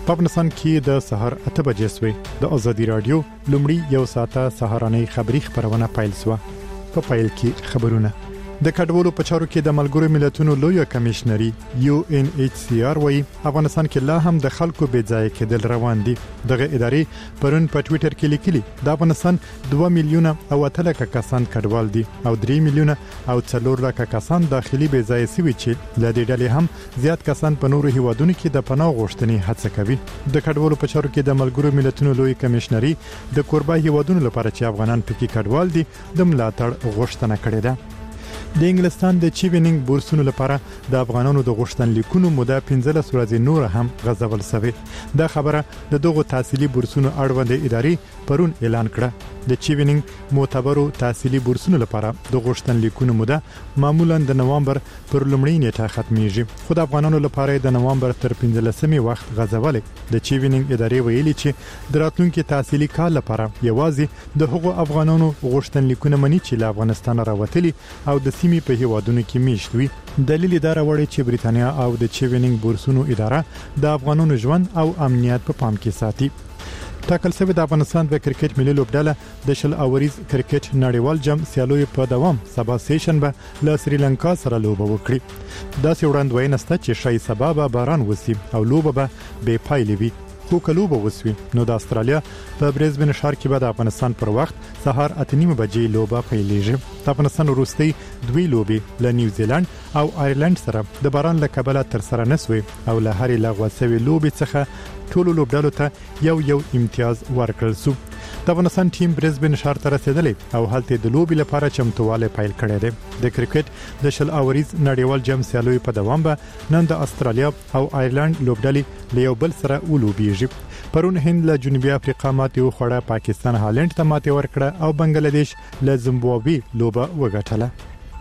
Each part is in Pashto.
په افغانستان کې د سهار 8 بجې سوي د ازادي رادیو لومړی یو ساعته سهارنۍ خبری خبرونه پیل سو. په پیل کې خبرونه د کډوالو په چارو کې د ملګرو ملتونو لوی کمشنري UNHCR وایي افغانستان کې لا هم د خلکو بې ځای کېدل روان دي. دغه ادارې پرون په ټوئیټر کې لیکلي د افغانستان 2 میلیونه او 8 کسان کډوال دي او 3 میلیونه او 4 کسان داخلي بې ځای سوي چې له دې ډلې هم زیات کسان په نورو هیوادونو کې د پناه غوښتنې هڅه کوي. د کډوالو په چارو کې د ملګرو ملتونو لوی کمشنري د کوربه هیوادونو لپاره چې افغانان پکې کډوال دي د ملاتړ غوښتنه کړې ده. د انګلستان د چیوینینګ بورسونو لپاره د افغانانو د غوښتنلیکونو موده 15 ورځې نور هم غځول شوې. دا خبره د دغو تحصیلي بورسونو اړوند ادارې پرون اعلان کړه. د چیوینینګ معتبرو تحصیلي بورسونو لپاره د غوښتنلیکونو موده معمولا د نوامبر پر لومړۍ نیټه ختميږي، خو د افغانانو لپاره د نوامبر تر 15مې وخت غځولې. د چیوینینګ ادارې ویلي چې د راتلونکي تحصیلي کال لپاره یوازې د هغو افغانانو غوښتنلیکونه مني چې له افغانستان راوتلي او د سیمې په هیوادونو کې میشت وي. دلیل دا راوړی چې بریتانیا او د چیوینینګ بورسونو اداره د افغانانو ژوند او امنیت په پام کې ساتي. ټاکل شوی د افغانستان د کرکټ ملي لوبډله د شل اوریز کرکټ نړیوال جام سیالوي په دوام سبا سیشن به له سریلانکا سره لوبه وکړي. دا وړاندوینه ست چې شای سبا به باران وسی او لوبه به بې پایلې وي. خو کلوبه وسوي نو د استرالیا په برزبن ښار کې به د افغانستان پر وخت سهار 8:30 بجې لوبه پیلېږي. د افغانستان وروستۍ دوی لوبې له نیوزیلند او آیرلند سره د باران له کبله تر سره نسوي او له هرې لغوه شوی لوبې څخه ټولو لوبډالو ته یو امتیاز ورکړل شو. د افغانستان ټیم برزبن ښار ته رسیدلی او هلته د لوبې لپاره چمتووالی پیل کړی دی. د کرکټ د شل اوریز نړیوال جام سیالوي په دوام به نن د استرالیا او آیرلند لوبډلې له یو بل سره ولوبېږي. پرون هند له جنوبي افریقا ماتې وخوړه، پاکستان هالند ته ماتې ورکړه او بنگلاديش له زیمبابوې لوبه وګټله.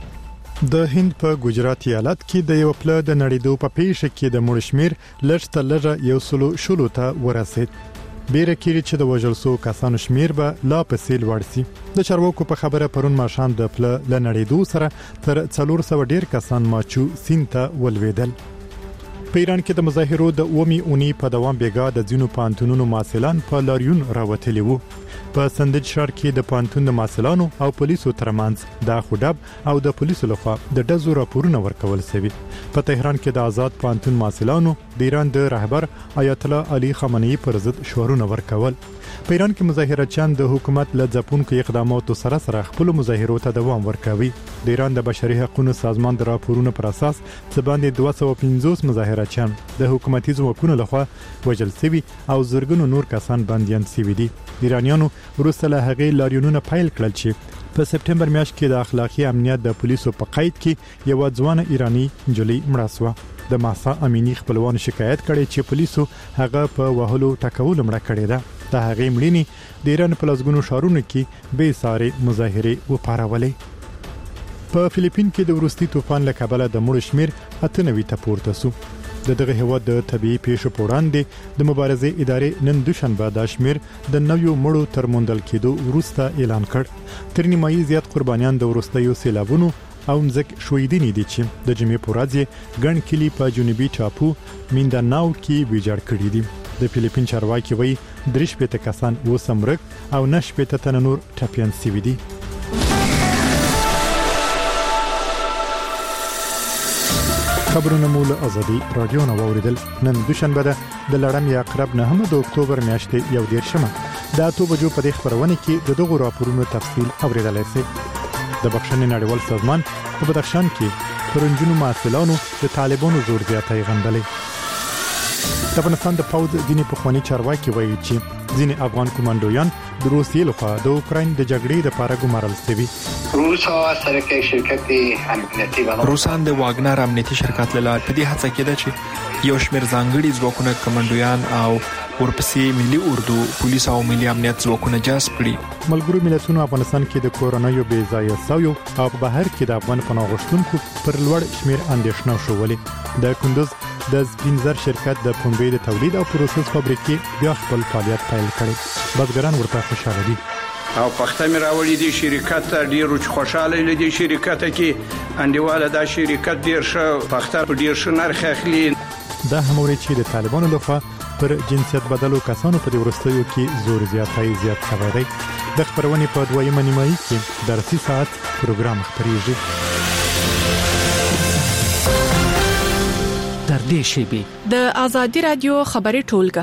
د هند په ګجرات ایالت کې د یو پله د نړیدو په پیښه کې د مړ شمیر لږ تر لږه 100 ته ورسید. بیره کېږي چې د وژل شوو کسانو شمیر به لا پسې لوړ شي. د چارواکو په خبره پرون ماښام د پله له نړیدو سره تر 400 ډیر کسان ماچو سیند ته ولوېدل. په ایران کې د مظاهرو د اومي اونۍ په دوام بیګا د ځینو پانتونونو ماسلان په لاریون راوتلی وو. په سندج ښار کې د پانتون د ماسلانو او پولیسو ترمنځ د خودب او د پولیسو لخوا د ډزو راپورونه ورکول شوي. په تهران کې د آزاد پانتون ماسلانو د ایران د رهبر آیت الله علي خامنه‌ای پر ضد شعارونه ورکول. په ایران کې مظاهرچیان د حکومت له ځپونکو اقداماتو سره خپل مظاهرو ته دوام ورکوي. د ایران د بشري حقوقو سازمان د راپورونو پر اساس څه باندې 250 مظاهرچیان د حکومتي ځواکونو لخوا وژل شوي او زرګونو نور کسان بنديان شوي دي. ایرانیانو وروسته له هغې لاریونونه پیل کړل چې په سپټمبر میاشت کې د اخلاقی امنیت د پولیسو په قید کې یو ځوان ایرانی جلی مړه شو. د ماسا امینی خپلوان شکایت کړي چې پولیسو هغه په وهلو ټکولو مړه کړی ده. د هغې مړینې د ایران په لسګونو ښارونو کې بې ساري مظاهرې وپارولې. په فلیپین کې د وروستي طوفان له کبله د مړو شمیر 98 ته پورته شو. د دغه هیواد د طبيعي پیښو په وړاندې د مبارزې ادارې نن دوشنبه د شمیر د نویو مړو تر موندل کېدو وروسته اعلان کړ. تر نیمایي زیات قربانیان د وروستیو سیلابونو او مځک شویدنې دي چې د جمعې په ورځ ګڼ کلي په جنوبي ټاپو مینډاناو کې ویجاړ کړي دي. د فلیپین چارواکي وایي 3 کسان وسمرک او 9 تنه نور ټپيان شوي دي. خبرونه مول ازادي رادیو نو اوریدل. نن دوشنبه ده د لړم یا اقرب 9 د اکتوبر میاشتې یو دیر شمه. د 8 بجو په خبرونه کې د دغه راپورونو تفصیل اوریدلای شئ. د بخښنې نړیوال سازمان په بدخشان کې پرونجونو ماسلانو د طالبانو زور زیاتۍ غندلې. د افغانستان د پوز ځینې پخوانی چارواکي وایي چې ځینې افغان کمانډویان د روسیې لخوا د اوکراین د جګړې لپاره ګمارل شوي. روسان د واګنر امنیتي شرکت له لارې په دې هڅه کې ده چې یو شمېر ځانګړي ځواکونه کمانډویان او ورپسې ملي اردو پولیس او ملي امنیت ځواکونه جذب کړي. ملګرو ملتونو افغانستان کې د کورونایو بې ځایه سویو او په بهر کې د افغان پناه غوښتونکو پر لوړ شمېر اندېښنه شولې. د کندوز د سپینزر شرکت د پنبې د تولید او پروسس فابریکې بیا خپل فعالیت پیل کړی. بزګران ورته خوشاله دي. او پخته مې راوړې دي شرکت ډیر خوشاله لدی شرکت کې انډیواله دا شرکت ډیر ښه پخته په ډیر ښه نرخ اخلي. دا هموري چې د طالبانو لخوا پر جنسیت بدلو کسانو په ورستیو کې زور زیات شوی دی. د خبرونې په دویمه نیمایي کې درسي ساعت پروګرام خبريږي. تر دې شیبې د آزادي رادیو خبري ټولګه.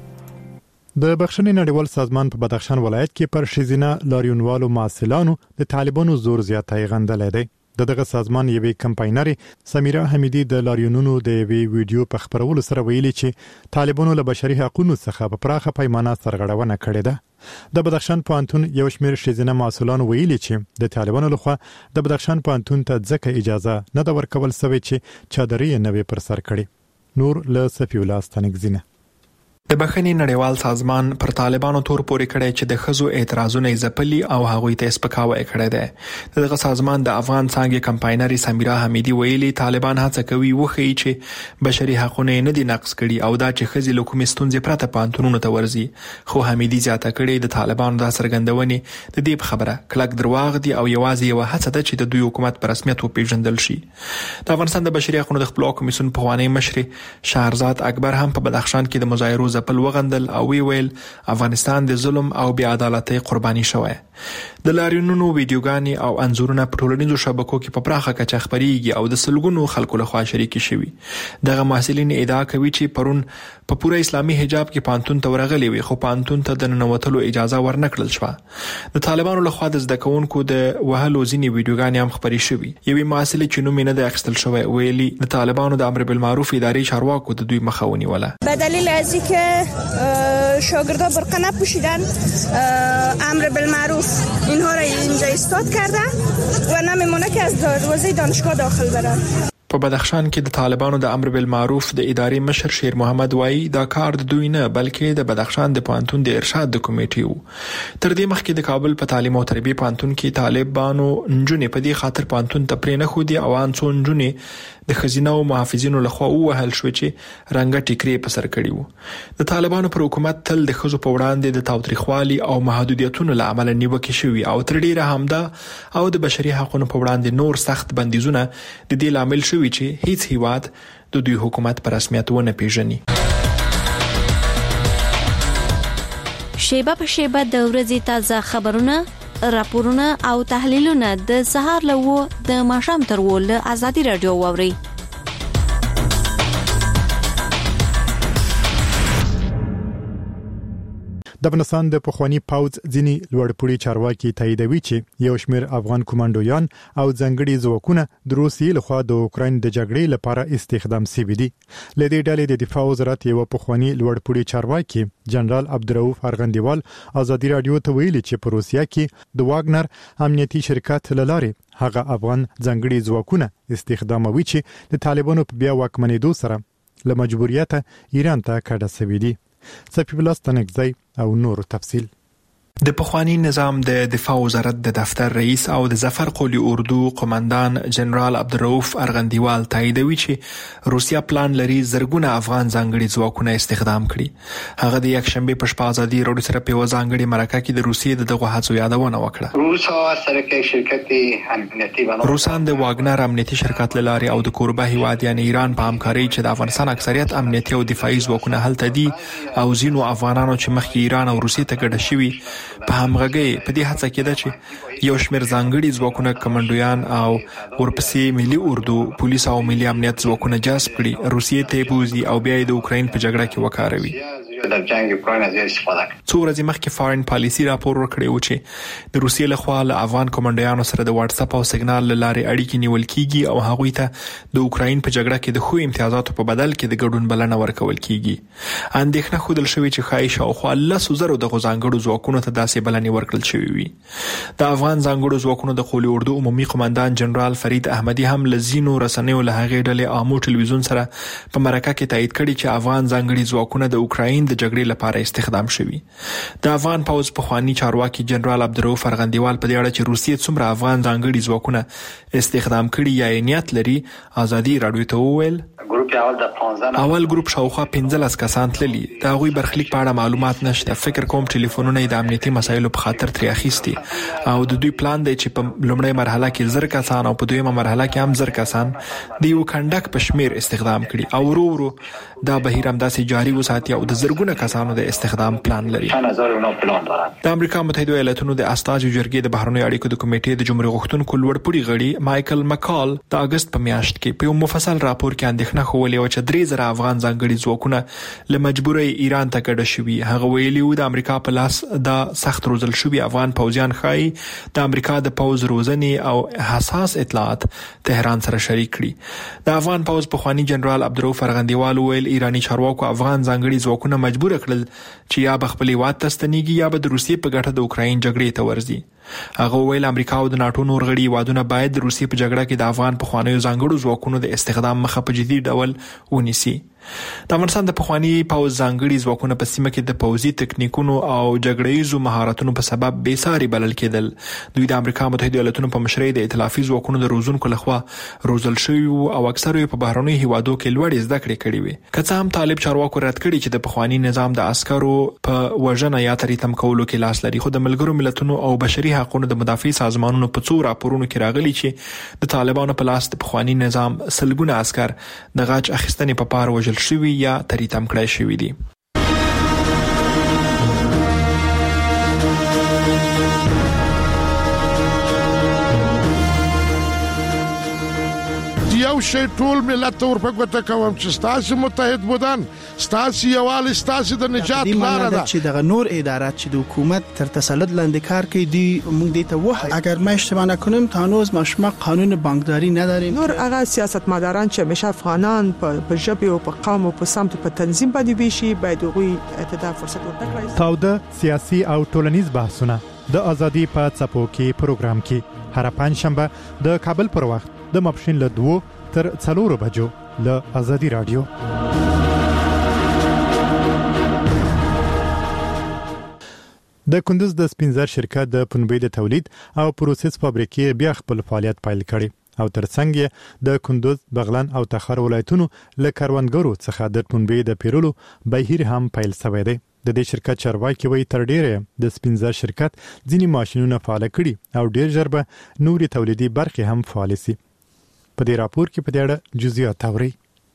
د بخښنې نړیوال سازمان په بدخشان ولایت کې پر شیزینه لاریونوالو معسلانو د طالبانو زور زیاتای غندلې دی. دغه سازمان یوې کمپاینري سمیرا حمیدی د لاریونونو د یوې ویډیو په خبرولو سره ویلي چې طالبانو له بشري حقوقو څخه په پراخه پیمانه سرغړونه کړې ده. د بدخشان پوهنتون یو شمېر شیزینه معسولان ویلي چې د طالبانو لخوا د بدخشان پوهنتون ته ځکه اجازه نه ده ورکول شوې چې چادرې نه پر سر کړي. نور له صفی الله ستنګزینه. د بخښنې نړیوال سازمان پر طالبانو تور پورې کړی چې د خزو اعتراضونه ځپلي او هغوی ته سپکاوی کړی دی. دغه سازمان د افغان څنګه کمپاینري سمیرا حمیدی ویلي طالبان هڅه کوي وخی چې بشري حقوقونه نه دي نقض کړي او دا چې خزي له کومې ستونزې پرته پانتونونو ته ورزي. خو حمیدی زیاته کړي د طالبانو د سرګندونې د دې خبره کلک دروغ دي او یوازې یو هڅه ده چې د دوی حکومت پر رسمیت وپیژندل شي. د افغانستان د بشري حقوقو د خپل کمیسیون په وانه مشر شهرزاد اکبر هم په بدخشان کې د مظاهرو ځپل وغندل او ویل افغانستان د ظلم او بې عدالتۍ قرباني شوی. د لاریونونو ویډیوګانې او انځورونه په ټولنیزو شبکو کې په پراخه کچه خبريږي او د سلګونو خلکو لخوا شریک شوي. دغه محصلین ادعا کوي چې پرون په پوره اسلامي حجاب کې پانتون ته ورغلي وي خو پانتون ته د ننوتلو اجازه ورنکړل شوه. د طالبانو لخوا د زده کوونکو د وهلو ځینې ویډیوګانې هم خبري شوي. یوې محصلې چې نوم نه د اخیستل شوی ویلي د طالبانو د امر بالمعروف ادارې چارواکو د دوی مخه ونیوله. به دلیل از اینکه شاگردها برقه نپوشیدن امر بالمعروف اینها را اینجا ایستاد کرده و نمیمونه که از دروازه دانشگاه داخل برن. په بدخشان کې د طالبانو د امر بالمعروف د ادارې مشر شیر محمد وایي دا کار د دوی نه بلکې د بدخشان د پوهنتون د ارشاد د کمیټې وو. تر دې مخکې د کابل په تعلیم او تربیه پوهنتون کې طالبانو نجونې په دې خاطر پوهنتون ته پرې نه خو دي او ان څو نجونې د خزینه او محافظینو لخوا وهل شو چې رنګه ټیکري په سر کړی وو. د طالبانو پر حکومت تل د خزو په وړاندې د تاوتریخوالي او محدودیتونو لامل نیوکه شوی او تر ډیره همدا او د بشري حقوقو په وړاندې نور سخت بندیزونه د دې لامل شوی چې هیڅ هیواد د دوی حکومت پر رسمیت ونه پیژني. شیبه په شیبه د ورځې تازه خبرونه، راپورونه او تحلیلونه د سهار له و د ماښام تر و له آزادي رادیو واوري. د افغانستان د پخوانی پاوځ ځینی لوړپوړي چارواکي تاییدوي چې یو شمېر افغان کمانډویان او ځنګړي ځواکونه د روسیې لخوا د اوکراین د جګړې لپاره استخدام شوي دي. لدې ډلې د دفاع وزارت یو پخوانی لوړپوړي چارواکي جنرال عبدالرؤف ارغندیوال آزادي رادیو ته ویلي چې په روسیا کې د واګنر امنیتي شرکت لاره هغه افغان ځنګړي ځواکونه استخداموي چې د طالبانو په بیا واکمنېدو سره له مجبوریته ایران ته کډه شوي دي. صفی الله ستنګزی او نور تفصیل. د پخوانی نظام د دفاع وزارت د دفتر رئیس او د ظفر قولی اردو قومندان جنرال عبدالرؤف ارغندیوال تاییدوي چې روسیا پلان لري زرګونه افغان ځانګړي ځواکونه استخدام کړي. هغه د یک شنبه په شپه آزادي رادیو سره په ځانګړي مرکه کې د روسیې دغه هڅو یادونه وکړه. روسان د واګنر امنیتي شرکت لاري او د کوربه هیواد یعنی ایران په همکاري چې د افغانستان اکثریت امنیتي او دفاعي ځواکونه هلته دي او ځینو افغانانو چې مخکې ایران او روسیې ته ګډ شوي په همغږي په دې هڅه کې ده چې یو شمېر ځانګړي ځواکونه کمانډویان او ورپسې ملي اردو پولیس او ملي امنیت ځواکونه جذب کړي روسیې ته بوزي او بیا د اوکراین په جګړه کې وکاروي. در جنگ اوکراین از استفاده کړي. څو ورځې مخکې فارن پالیسي راپور ورکړی و چې د روسیې لخوا له افغان کمانډویانو سره د واتس اپ او سیګنال لارې اړیکې نیول کیږي او هغوی ته د اوکراین په جګړه کې د خو امتیازاتو په بدل کې د ګډون بلنه ورکول کیږي. اندېښنه خوده شوې چې خایي شاوخوا 100,000 د ځانګړو ځواکونو ته داسې بلنې ورکړل شوې وي. د افغان ځانګړو ځواکونو د قولی اردو عمومي قومندان جنرال فرید احمدی هم لزینو رسنیو له هغې ډلې عامو ټلویزیون سره په مرکه کې تایید کړي چې افغان ځانګړي ځواکونه د اوکراین د جګړې لپاره استخدام شوي. د افغان پوځ پخوانی چارواکي جنرال عبدالرؤف ارغندیوال په دې اړه چې روسیې څومره افغان ځانګړي ځواکونه استخدام کړي یا نیت لري آزادي رادیو ته وویل. ګروپ اول ګروپ شاوخوا 15 کسان تللي دا غوي برخلیک په اړه معلومات نشته. فکر کوم ټلیفونونه د امنیتي مسایلو په خاطر تری اخیستي او د دوی پلان دی چې په لومړی مرحله کې 1000 کسان او په دویمه مرحله کې هم 1000 کسان د یو کندک په شمیر استخدام کړي او ورو ورو دا بهیر هم داسې جاری وساتي او د زرګونه کسانو د استخدام پلان لري. د امریکا متحده ایالاتونو د استازو جرګې د بهرنیو اړیکو د کمیټې د جمهوریت غوښتونکو لوړپوړي غړي مایکل مکال د اگست په میاشت کې په مفصل راپور کې اندېښنه خولې او چې 3000 افغان ځانګړي ځواکونه له مجبورۍ ایران ته کډه شوي. هغه ویلي و د امریکا په لاس د سخت روزل شوي افغان پوځیان ښایي د امریکا د پوځ روزنې او حساس اطلاعات تهران سره شریک کړي. د افغان پوځ پخوانی جنرال عبدالرؤف ارغندیوال ویل ایرانی چارواکو افغان ځانګړي ځواکونه مجبور کړل چې یا به خپل هیواد ته ستنېږي یا به د روسیې په ګټه د اوکراین جګړې ته ورځي. هغه ویل امریکا او د ناتو نور غړي هیوادونه باید د روسیې په جګړه کې د افغان پخوانیو ځانګړو ځواکونو د استخدام مخه په جدي ډول ونیسي. د افغانستان د پخوانی پوځ ځانګړي ځواکونه په سیمه کې د پوځي تکنیکونو او جګړه‌یزو مهارتونو په سبب بې ساري بلل کېدل. دوی د امریکا متحده ایالاتونو په مشرۍ د ائتلافي ځواکونو د روزونکو لخوا روزل شوي او اکثره په بهرنیو هیوادو کې لوړې زده کړې کړې وي. که څه هم طالب چارواکو رد کړي چې د پخوانی نظام د عسکرو په وژنه یا تریتم کولو کې لاس لري، خو د ملګرو ملتونو او بشري حقوقو د مدافع سازمانونو په څو راپورونو کې راغلي چې د طالبانو په لاس د پخوانی نظام سلګونه عسكر د غاچ اخیستنې په پار وژل شوي یا تریتم کړای شوي دي. یو شی ټول ملت ورپه ګوته کوم چې ستاسو متحد بودن ستاسو یوال ستاسو د نجات لاره ده چې دغه نور ادارات چې د حکومت تر تسلط لاندې کار کوي دی موږ دې ته وایو اگر ما اشتباه نکنم تا هنوز ما قانون بانکداری نداریم. نور هغه سیاستمداران چې همیشه افغانان په ژبه او په قوم او په سمت په تنظیم باندې ویشي باید غوي اتدا فرصت ورکړي. تاوده سیاسي او ټولنیز بحثونه د ازادي په څپو کې پروګرام کې هر پنځشنبه د کابل پر وخت د ماپښین له 2 تر 4 بجو له ازادي رادیو. د کندوز د سپینزر شرکت د پنبې د تولید او پروسس فابریکې بیا خپل فعالیت پیل کړي او ترڅنګ د کندوز، بغلان او تخار ولایتونو له کاروانګرو څخه د پنبې د پیرلو بهیر هم پیل شوی دی. د دې شرکت چارواکي وایي تر ډیره د سپینزر شرکت ځینی ماشينونه فعال کړي او ډیر ژر به نوري تولیدي برخې هم فعال شي. په دې راپور کې په دې اړه جزئیات اوري.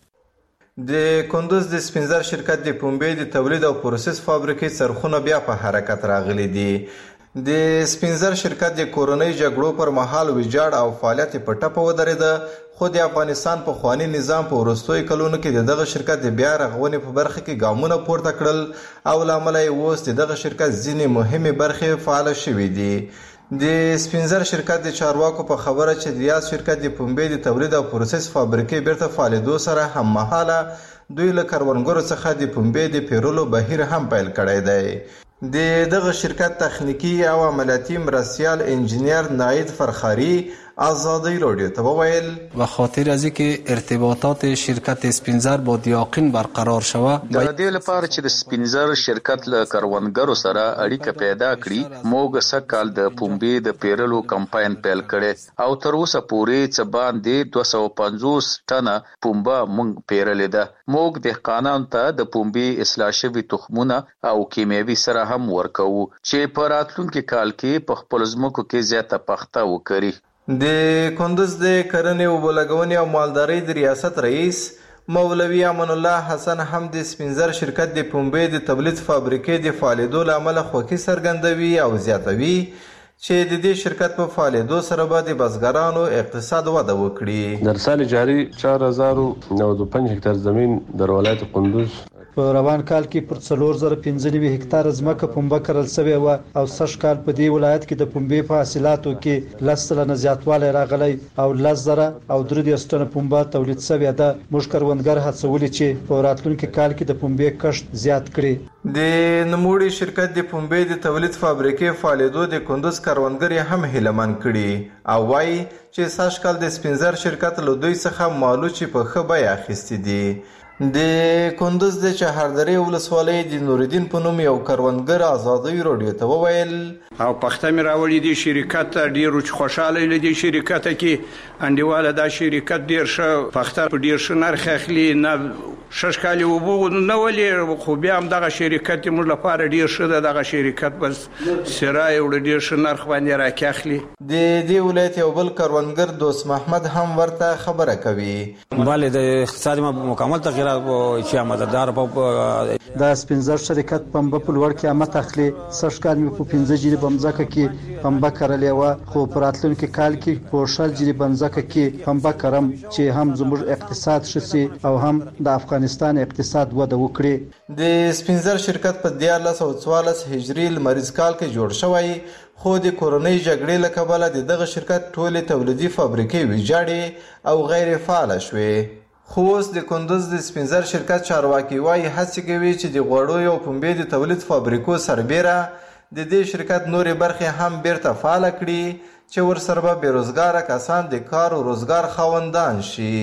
د کندوز د سپینزر شرکت د پنبې د تولید او پروسس فابریکې څرخونه بیا په حرکت راغلي دي. د سپینزر شرکت د کورونی جګړو پر مهال ویجاړ او فعالیت په ټپه ودرېده، خو د افغانستان په خواني نظام په وروستیو کلونو کې دغه شرکت د بیا رغونې په برخه کې ګامونه پورته کړل او لامل یې اوس دغه شرکت ځینې مهمه برخې فعال شوي دي. د سپینزر شرکت د چارواکو په خبره چې د یاد شرکت د پنبې د تولید او پروسس فابریکې بیرته فعالېدو سره هم مهاله دوی له کروندګرو څخه د پنبې د پیرلو بهیر هم پیل کړی دی. د دغه شرکت تخنیکی او عملیاتی مرستیال انجینیر ناید فرخاری آزادی رادیو ته وویل و خاطر از اینکه ارتباطات شرکت سپینزر با دیاقین برقرار شوه د دې لپاره چې د سپینزر شرکت له کروندګرو سره اړیکه پیدا کړي موږ سکهال د پنبې د پیرلو کمپاین پیل کړي او تر اوسه پورې څه باندې 250 ټنه پنبه موږ پیرلې ده. موږ دهقانانو ته د پنبې اصلاح شوي تخمونه او کیمیاوي سره هم ورکوو چې په راتلونکي کال کې په خپل ځمکو کې زیاته پخته وکړي. د کندوز د کرنې او بلګونې او مالدارۍ د ریاست رئیس مولوی امان الله حسن هم د سپینزر شرکت د پنبې د تولید فابریکې د فعالیدو لامل خوښي څرګندوي او زیاتوي چې د دې شرکت په فعالیدو سره به د بزګرانو اقتصاد وده وکړي. در سال جاری 4095 هکتار زمین در ولایت کندوز په روان کال کې پر 4095 هکتار ځمکه پنبه کرل شوې و او سږ کال په دې ولایت کې د پنبې په حاصلاتو کې 10% زیاتوالی راغلی او 10,000 او 3 ټنه پنبه تولید شوې ده. موږ کروندګر هڅولي چې په راتلونکي کال کې د پنبې کښت زیات کړي. د نوموړي شرکت د پنبې د تولید فابریکې فعالیدو د کندوز کروندګر هم هیلمن کړي او وايي چې سږ کال د سپینزر شرکت له دوی څخه مالوچې په ښه بیه اخیستې دي. د کندوز د چهاردری ولسوالۍ د نوردین په نوم یو کروندګر ازادي رادیو ته وویل او پخته مې راوړی دی شرکت ډیر خوشاله لدی شرکت کې انډیواله دا شرکت ډیر ښه پخته په ډیر ښه نرخ اخلي نه ششکالي وبو نه ولې خو بیا هم دغه شرکت موږ لپاره ډیر ښه ده دغه شرکت بس سرای وړ ډیر ښه نرخ باندې راکاخلي د دې ولایت یو بل کروندګر دوست محمد هم ورته خبره کوي بله د اقتصادي مکمل تغییرات چې مدددار په د سپینزر شرکت پنبه په لوړ قیمت اخلي سشکال مې په 15 جری بمځکه کې پنبه کرلې و خو په راتلونکي کال کې په 40 جری بمځکه کې پنبه کرم چې هم زموږ اقتصاد شسي او هم د افغانستان اقتصاد وده وکړي د سپینزر شرکت په 1444 هجری لمریز کال کې جوړ شوی خو د کورونی جګړې له کبله دغه شرکت ټولې تولیدي فابریکې ویجاړې او غیر فعال شوې خو اوس د کندوز د سپینزر شرکت چارواکي وايي هڅې کوي چې د غوړو او پنبې د تولید فابریکو سربیره د دې شرکت نورې برخې هم بیرته فعال کړي چې ورسره به بیروزګاره کسان د کار او روزګار خاوندان شي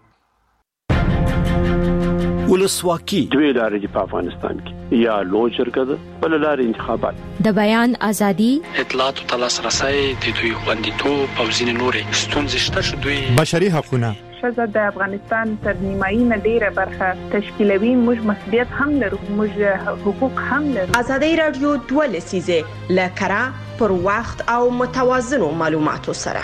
ولسواکي دوی لارې دي په افغانستان کې یا لوی شرکت بل لارې انتخابات د بیان ازادي اطلاعات او تلاسرسي د دوی خوندیتوب او ځینې نورې ستونزې شته چې دوی بشري حقوقونه شزه د افغانستان تر نیمایي نه ډیره برخه تشکیلوي موږ مسؤلیت هم لرو موږ حقوق هم لرو ازادي رادیو 2 لسیزه لکرا پر وخت او متوازن معلوماتو سره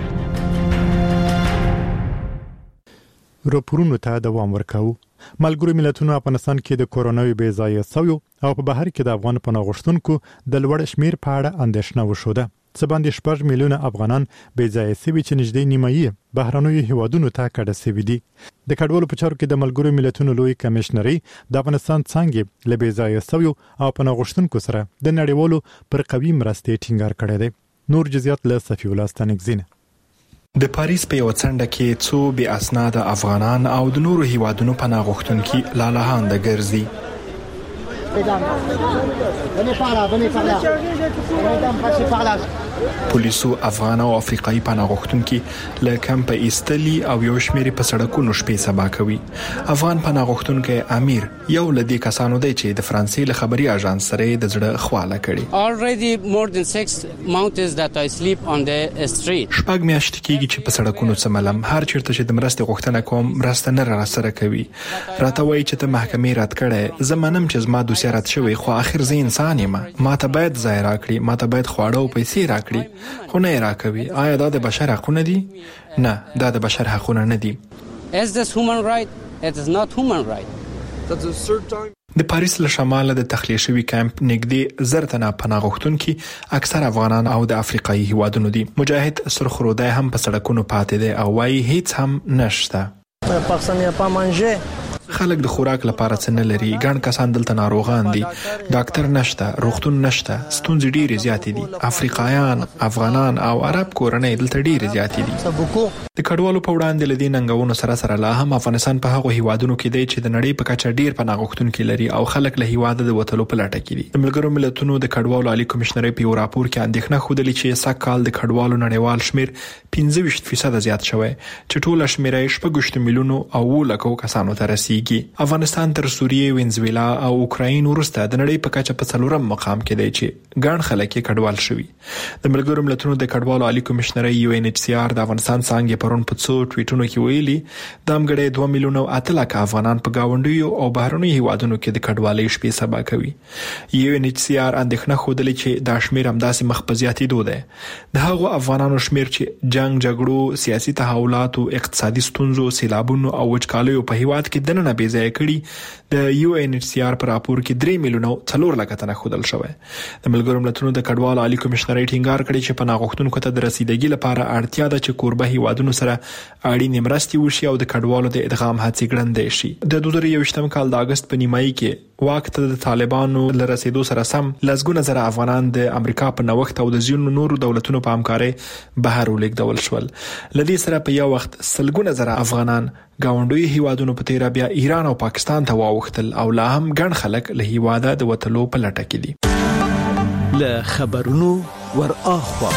راپورونو ته دوام ورکاو ملګرو ملتونو افغانستان کې د کورونا بې ځای سویو او په بهر کې د افغان پناه غوښتونکو د لوړ شمیر په اړه اندېښنه وشوده څه باندې 6 میلیونه افغانان بې ځای سوي چې نږدې نیمایي بهرنیو هیوادونو ته کډه سوي دي د کډوالو په چارو کې د ملګرو ملتونو لوی کمشنري د افغانستان څنګه له بې ځای سویو او پناه غوښتونکو سره د نړیوالو پر قوي مرستې ټینګار کړی دی نور جزئیات له صفی الله ستنګزینه د پاریس په یو څنډه کې څو بې اسناده افغانان او د نورو هیوادونو پناه غوښتونکي لالهانده ګرځي پولیسو افغان او افریقایي پناه غوښتونکي له کمپ ایستلي او یو شمېر په سړکونو شپې سبا کوي افغان پناه غوښتونکي امیر یو لدی کسانو دی چې د فرانسې له خبري اژانس سره د زړه خواله کړي already more than 6 months that I sleep on the street شپږ میاشتې کېږي چې په سړکونو څملم هر چیرته چې د مرستې غوښتنه کوم مرسته نه راسره کوي راته وایي چې ته محکمې رات کړې زمانم چې زما دوسیه رات شوی خو اخر زه انسان یم ماته باید ځای راکړي ماته باید خواړه او پیسې راکړي خو نه راکوي آیا دا د بشر حقونه دي نه دا د بشر حقونه نه دي is this human right it is not human right د پاریس له شماله د تخلیه شوی کمپ نږدې زرتنه پناه غوښتونکي اکثر افغانان او د افریقایي هیوادونو دي مجاهد سرخرودای هم په سړکونو پاتې دي او وايي هیڅ هم نشته خلک د خوراک لپاره څه نه لري ګڼ کسان دلته ناروغان دي ډاکټر نشته روغتون نشته ستونزې ډېرې زیاتې دي افریقایان افغانان او عرب کورنۍ دلته ډېرې زیاتې دي د کډوالو په وړاندې لدی ننګونو سره سره لا هم افغانستان په هغو هیوادونو کې دی چې د نړۍ په کچه ډېر پناه غوښتونکي لري او خلک له هیواده د وتلو په لټه کې دي د ملګرو ملتونو د کډوالو عالی کمشنري په راپور کې اندېښنه ښودلې چې سږ کال د کډوالو نړیوال شمیر 15% زیات شوی چې ټول شمیر 8 میلیونو او 2 لکو کسانو ته رسیدي افغانستان تر سوریه وینزویلا او اوکراین ورسته د نړۍ په کچه په 4م مقام کې دی چې ګڼ خلک یې کډوال شوي د ملګرو ملتونو د کډوالو عالی کمشنري UNHCR د افغانستان څنګه پرون په څو ټویټونو کې ویلي د امګړې 2 میلیونه او 8 لک افغانان په گاونډیو او بهرنیو هیوادونو کې د کډوالۍ شپې سبا کوي UNHCR اندېښنه ښودلې چې دا شمیر همداسې مخ په زیاتېدو دی د هغو افغانانو شمیر چې جنگ جګړو سیاسي تحولات او اقتصادي ستونزو سیلابونو او وچکالیو په هیواد کې دننه بې ځای کړي د UNHCR په راپور کې 3 میلیونه 4 لک تنه ښودل شوی د ملګرو ملتونو د کډوالو عالی کمشنري ټینګار کړی چې پناه غوښتونکو ته د رسیدګۍ لپاره اړتیا ده چې کوربه هیوادونو سره اړینې مرستې وشي او د کډوالو د ادغام هڅې ګړندې شي د 2021 کال د اگست په نیمایي کې واک ته د طالبانو له رسیدو سره سم لسګونه زره افغانان د امریکا په نوښت او د ځینو نورو دولتونو په همکارۍ بهر ولیږدول شول لدې سره په یو وخت سلګونه زره افغانان گاونډوي هیوادونو په تیر بیا ایران او پاکستان ته واوښتل او لا هم ګڼ خلک له هیواده د وتلو په لټه کې دي له خبرونو ور اخوا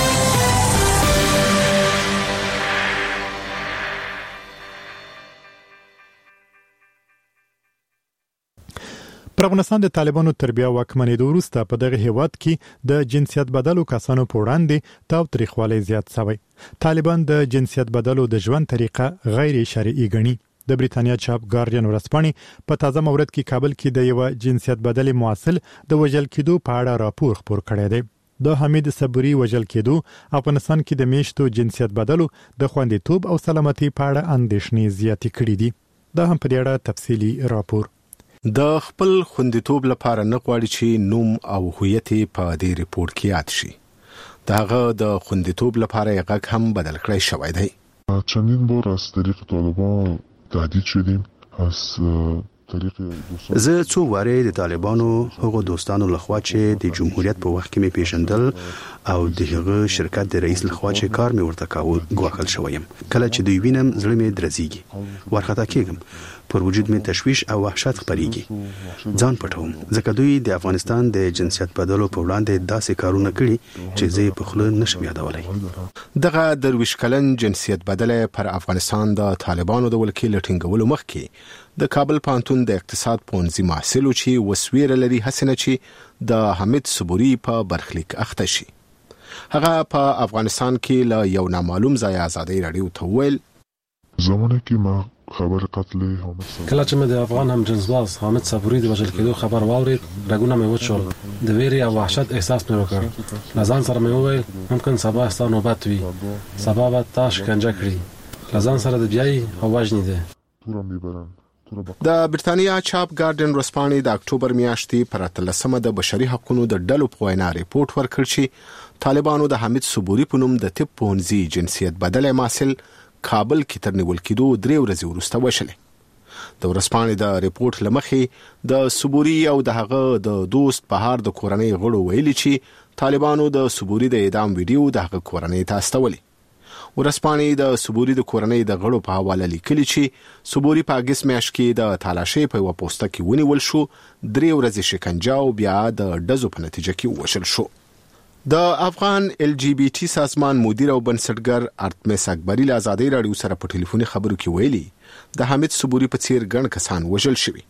پر افغانستان د طالبانو تربیه واکمنېدو وروسته په دغه هیواد کې د جنسیت بدلو کسانو په وړاندې تاوتریخوالی زیات شوی. طالبان د جنسیت بدلو د ژوند طریقه غیر شرعي ګڼي. د بریتانیا چاپ ګارډین ورځپاڼې په تازه مورد کې کابل کې د یو جنسیت بدلې معاصل د وژل کېدو په اړه راپور خپور کړی دی. د حمید صبوري وژل کېدو افغانستان کې د میشتو جنسیت بدلو د خوندیتوب او سلامتي په اړه اندېښنې زیاتې کړې دي. دا هم په دې اړه تفصیلي راپور. د خپل خوندیتوب لپاره نه غواړي چې نوم او هویت په دې ریپورت کې یاد شي. دغه د خوندیتوب لپاره یې غږ هم بدل کړی شوی دی. چندین بار از طریق طالبان تهدید شدیم از طریق زه څو واره د طالبانو هغو دوستانو لخوا چې د جمهوریت په وخت کې مې پیژندل او د هغه شرکت د رئیس لخوا چې کار مې ورته کاوه ګواښل شویم. کله چې دوی وینم زړه مې درزيږي، ورخطا کېږم، پر وجود مې تشویش او وحشت خپرېږي. ځان پټوم ځکه دوی د افغانستان د جنسیت بدلو په وړاندې داسې کارونه کړي چې زه په خله نشم یادولای. دغه درویش کلن جنسیت بدله پر افغانستان د طالبانو د ولکې لټینګولو مخکې د کابل پوهنتون د اقتصاد پوهنځي محصل چې وسویره لري حسنه چې د حمید صبوري په برخلیک اخته شي. هغه په افغانستان کې له یو نامعلوم ځای ازادي رادیو ته ویل زمانه کې ما خبر قتل حامد صبوري کله چې مې د افغان هم جنسباز حامد صبوري د وژل کېدو خبر واورید رګونه مې وچول، د ویرې او وحشت احساس مې وکړ. لزان سره مې وویل ممکن سبا ستا نوبت وي، سبا به تا شکنجه کړي، لزان سره د بیاي او وژنې ده. د بریتانیا چاپ ګارډین ورځپاڼې د اکتوبر میاشتې پر 13مه د بشري حقوقو د ډلو په وینا ریپورت ورکړ چې طالبانو د حمید صبوري په نوم د طب پوهنځي جنسیت بدلې محصل کابل کې تر نیول کېدو 3 ورځې وروسته وشلې. د ورځپاڼې د ریپورت لمخې د صبوري او د هغه د دوست بهار د کورنۍ غړو ویلي چې طالبانو د صبوري د اعدام ویډیو د هغه کورنۍ ته استولې. ورځپاڼې د صبوري د کورنۍ د غړو په حواله لیکلي چې صبوري په اگست میاشت کې د تالاشۍ په یو پوسټه کې ونیول شو، 3 ورځې شکنجه او بیا د ډزو په نتیجه کې وشل شو. د افغان LGBT سازمان مدیر او بنسټګر ارتمس اکبری له ازادي رادیو سره په ټلیفوني خبرو کې ویلي د حمید صبوري په څیر ګڼ کسان وژل شوي.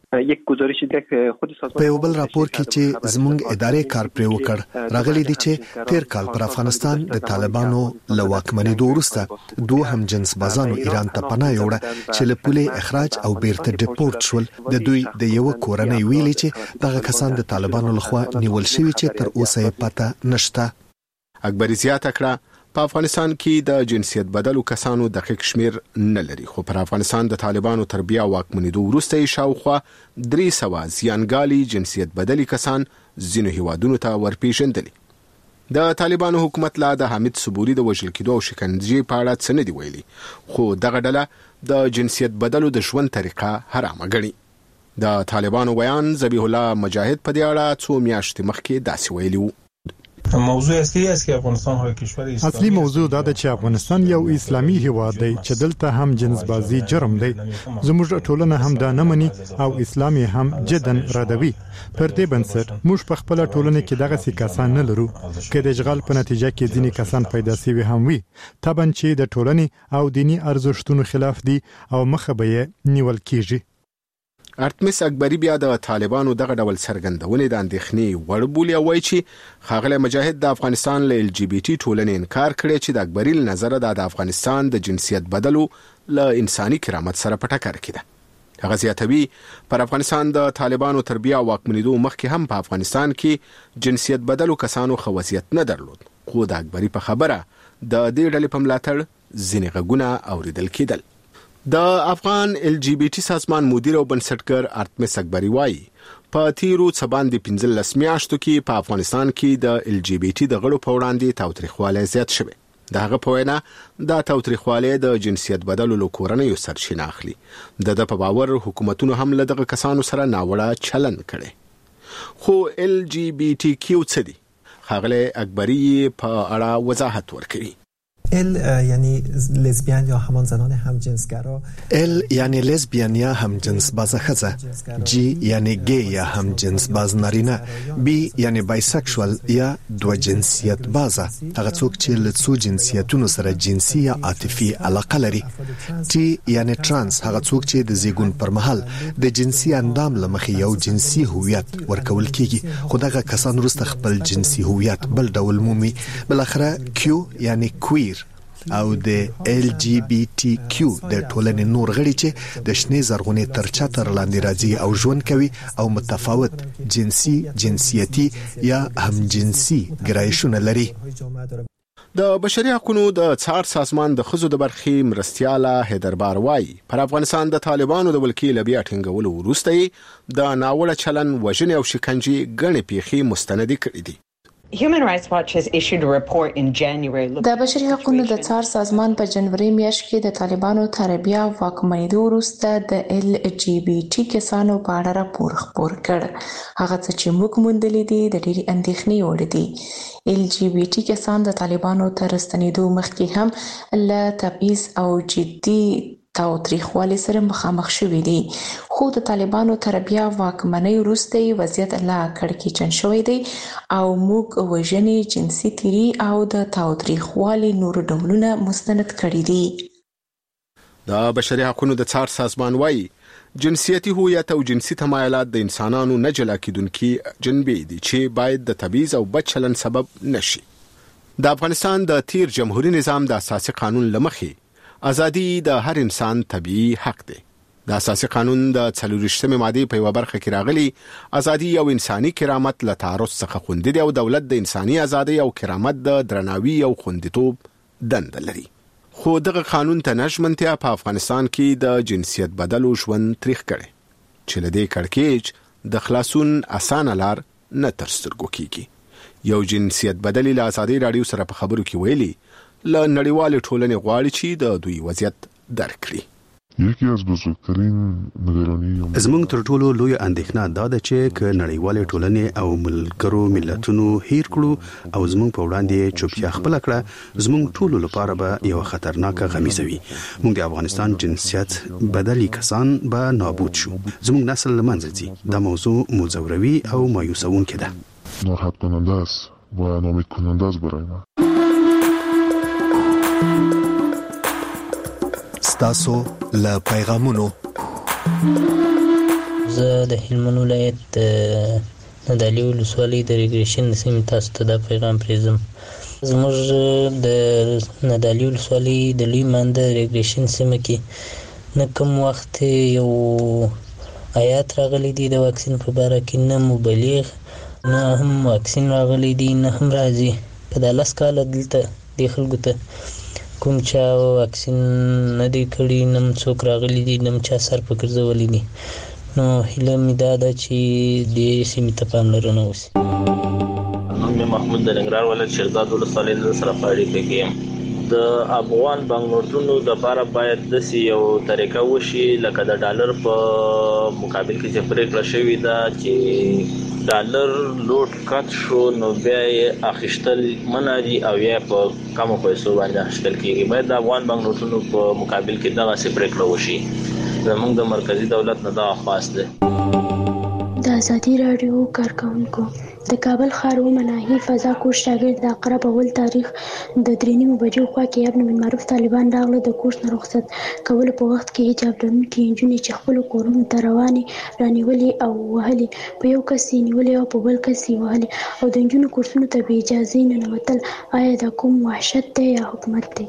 په یو بل راپور کې چې زموږ ادارې کار پرې وکړ راغلي دي چې تیر کال پر افغانستان د طالبانو له واکمنېدو وروسته 2 هم جنس بازانو ایران ته پناه یوړه چې له پولې اخراج او بیرته ډیپورت شول. د دوی د یو کورنۍ ویلي چې دغه کسان د طالبانو لخوا نیول شوي چې تر اوسه یې پته نشته. اکبری زیاته کړه په افغانستان کې د جنسیت بدلو کسانو دقیق شمیر نه لري، خو پر افغانستان د طالبانو تربیه واکمنېدو وروسته یې شاوخوا 300 زیانګالي جنسیت بدلي کسان ځینو هیوادونو ته ورپېژندلي. د طالبانو حکومت لا د حمید صبوري د وژل کېدو او شکنجې په اړه څه نه دی ویلي، خو دغه ډله د جنسیت بدلو د ژوند طریقه حرامه ګڼي. د طالبانو بیان ذبیح الله مجاهد په دې اړه 2 میاشتې مخکې داسې ویلي و. موضوع اصلي است که افغانستان های کشور اسلامی اصلي موضوع دا ده چې افغانستان یو اسلامي هیواد دی چې دلته هم جنسبازي جرم دی. زموږ ټولنه هم دا نه مني او اسلام هم جدن ردوي. پر دې بنسټ موږ په خپل ټولنه کې دغه سي کسان نه لرو چې د اشغال په نتیجه کې ځینې کسان پیدا سوي هم وي، طبعا چې د ټولنې او دینی ارزښتونو خلاف دي او مخه به نیول کیږي. ارتمس اکبری بیا د طالبانو دغه ډول څرګندونې د اندېښنې وړ بولي او وایي چې ښاغلی مجاهد د افغانستان له LGBT ټولنې انکار کړی چې د اکبری له نظره د افغانستان د جنسیت بدلو له انساني کرامت سره په ټکر کې ده. هغه زیاتوي پر افغانستان د طالبانو تربیه او واکمنېدو مخکې هم په افغانستان کې جنسیت بدلو کسانو ښه وضعیت نه درلود، خو د اکبری په خبره د دې ډلې په ملاتړ ځینې غږونه اوریدل کېدل. د افغان LGBT سازمان مدیر او بنسټګر ارتمس اکبری وایي په تیرو څه باندې 15 میاشتو کې په افغانستان کې د LGBT د غړو په وړاندې تاوتریخوالی زیات شوی. د هغه په وینا دا تاوتریخوالی د جنسیت بدلو له کورنیو سرچینه اخلي. د په باور حکومتونو هم له دغه کسانو سره ناوړه چلن کړي. خو LGBTQ څه دي؟ ښاغلی اکبری په اړه وضاحت ورکړي. ال یعنی لزبیان یا همان زنان همجنسگرا. ال یعنی لزبیان یا همجنس باز ښځه. جی یعنی گی یا همجنس باز نارینه. بی یعنی بایسکشوال یا دو جنسیت بازه هغه څوک چې له څو جنسیتونو سره جنسي یا عاطفي علاقه لري. ټي یعنی ترانس هغه څوک چې د زیږون پر مهال د جنسي اندام له مخې یو جنسي هویت ورکول کیږي خو دغه کسان وروسته خپل جنسي هویت بل ډول مومي. بلاخره کیو یعنی کویر او د ال جی بی ټی کیو د ټولنې نور غړي چې د شنې زرغونې تر چتر لاندې راځي او ژوند کوي او متفاوت جنسي، جنسیتي یا همجنسي ګرایشونه لري. د بشري حقوقو د څار سازمان د ښځو د برخې مرستیاله هیدربار وايي پر افغانستان د طالبانو د ولکې لبیا ټینګولو وروسته د ناوړه چلن، وژنې او شکنجې ګڼې پیښې مستندې کړې دي. Human Rights Watch has issued a report in January. د بشري حقوقو د څار سازمان په جنوري میاشت کې د طالبانو تربیه او واکمنېدو وروسته د ال جی بی ټي کسانو په اړه راپور خپور کړ. هغه څه چې موږ موندلې دي د ډېرې اندېښنې وړ دي. ال جی بی ټي کسان د طالبانو تر ستنېدو مخکې هم له تبعیض او جدي تاوتریخوالي سره مخامخ شوي دي. خو د طالبانو تربیه واکمنۍ وروسته وضعیت لا کړکېچن شوی دی او موږ وژنې، جنسي تیري او د تاوتریخوالي نور ډولونه مستند کړي دي. د بشري حقوقو د څار سازمان وايي جنسیتي هویت او جنسي تمایلات د انسانانو نه جلا کېدونکي جنبې دي چې باید د تبعیض او بد چلن سبب نشي. د افغانستان د تیر جمهوریت نظام د اساسي قانون لمخې ازادي د هر انسان طبيعي حق دی. د اساسي قانون د 43مې ماده په یو برخه کې راغلي ازادي او انساني کرامت له تعرض څخه خوندي دی او دولت د انساني ازادي او کرامت د درناوي او خوندیتوب دنده لري. خو دغه قانون ته نشمنتیا په افغانستان کې د جنسیت بدلو ژوند تاریخ کړي چې له دې کړکېچ د خلاصون اسانه لار نه تر سترګو کیږي. یو جنسیت بدلی له ازادي رادیو سره په خبرو کې ویلي له نړیوال ټولنې غواړي چې د دوی وضعیت درک کړي. یکی از بزرگترین نگرانی زموږ تر ټولو لوی اندېښنه دا ده چې ک نړیوال ټولنې او ملګرو ملتونو هیر کړو او زموږ په وړاندې چوپتیا خپل کړه، زموږ ټولو لپاره به یو خطرناکه غمیزه وي. موږ د افغانستان جنسیت بدلی کسان به نابود شو، زموږ نسل له منځه ځي. دا موضوع مزوروي او مایوسونکې ده. ناراحت کننده است و ناامید کننده است برای ما. ستاسو له پیغامونو زه د هلمند ولایت د ندالي ولسوالۍ د ریګریشن سیمې تاسو ته دا پیغام پرېږدم. زموږ د ندالي ولسوالۍ د لوی مانده ریګریشن سیمه کې نه کوم وخت یو آیات راغلی دی د واکسین په باره کې، نه مبلغ نه هم واکسین راغلی دی نه هم راځي. په دا 10 کاله دلته د خلکو ته کوم چا واکسین نه دی کړی، نه څوک راغلی دی، نه چا سر په ګرځولی دی. نو هیله مې دا ده چې دې سیمې ته پاملرنه وشي. نوم مې محمود د ننګرهار ولایت شیرزاد ولسوالۍ سره په اړیکه کې یم. د افغان بانکنوټونو لپاره باید داسې یو طریقه وشي لکه د ډالر په مقابل کې چې پرېکړه شوې ده چې ډالر لوټ کټ شو نو بیا یې اخیستل منع دي او یا په کمو پیسو باندې اخیستل کېږي. باید د افغان بانکنوټونو په مقابل کې دغسې پرېکړه وشي. زموږ د مرکزي دولت نه دا خواست دی. د ازادي راډیو کارکونکو د کابل ښار مناهي فضا کورس شاګرد د اقرب اول تاریخ د 3:30 بجو خوا کې ابن بالمعروف طالبان راغله. د کورس نه رخصت کولو په وخت کې حجاب لرونکي نجونې چې خپل کورونو ته روانې رانیولې او وهلې، په یو کس یې نیولې او په بل کس یې وهلې او د نجونو کورسونو ته بې اجازې ننوتل. آیا دا کوم وحشت دی یا حکومت دی؟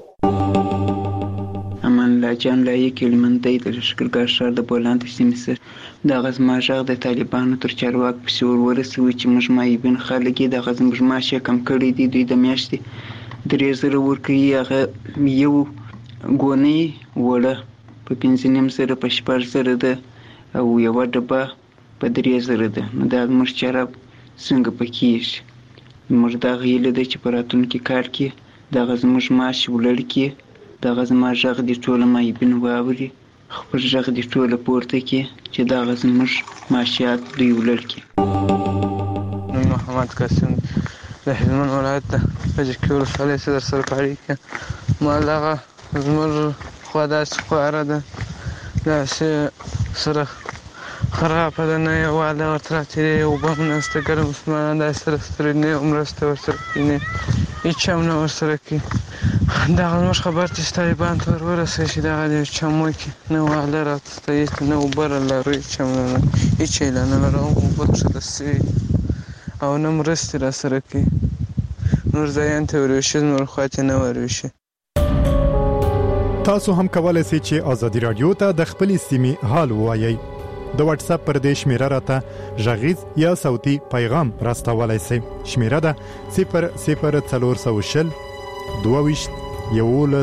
امان الله جان لایق هلمندی د لښکرګاه ښار د بولان سیمې سره دغه زما غږ د طالبانو تر چارواک پسې ورسوي چې موږ مایبین خلک یې دغه زموږ معاش یې کم کړی دی. دوی د میاشتې 3,000 ورکوي، هغه یو ګونۍ وړه په 5,500 په 6,000 ده او یوه ډبه په 3,000 ده. نو دا زموږ چاره څنګه پکېږي؟ موږ دغه هیله ده چې په راتلونکي کال کې دغه زموږ معاش ولړ کړي، دغه زما غږ د ټوله مایبین واوري، خپل غږ د ټوله پورته کړي چې دغه زموږ معاشات دوی ولړ کړي. محمد قاسم د هلمند ولایت د کجکي ولسوالۍ سره په اړیکه ما دغه زموږ خوا داسې خواره ده داسې سره خرابه ده، نه یو واله ورته راتېرې اوبه هم نشته، ګرم مسلمانان داسې سره ستړي نه یو مرسته ورسره کوي نه هېڅ هم نه ورسره کوي. دغه زموږ خبر چې طالبان ته ورسوي چې دغه د یو چم وکړي، نه واله راته هېڅ نه اوبه رالرو، هېڅ هم نه هېڅ یې لا نه لرو، اوبه کښته سوي او نه مرستې راسره کوي. نور ځایان ته وروشي، نور خوا ته نه وروشي. تاسو هم کولای شئ چې ازادي رادیو ته د خپلې سیمې حال ووایئ. د واتس اپ پر دې شمیره راته غږیز یا صوتي پیغام راستولای شئ. شمیره ده 00400 22 11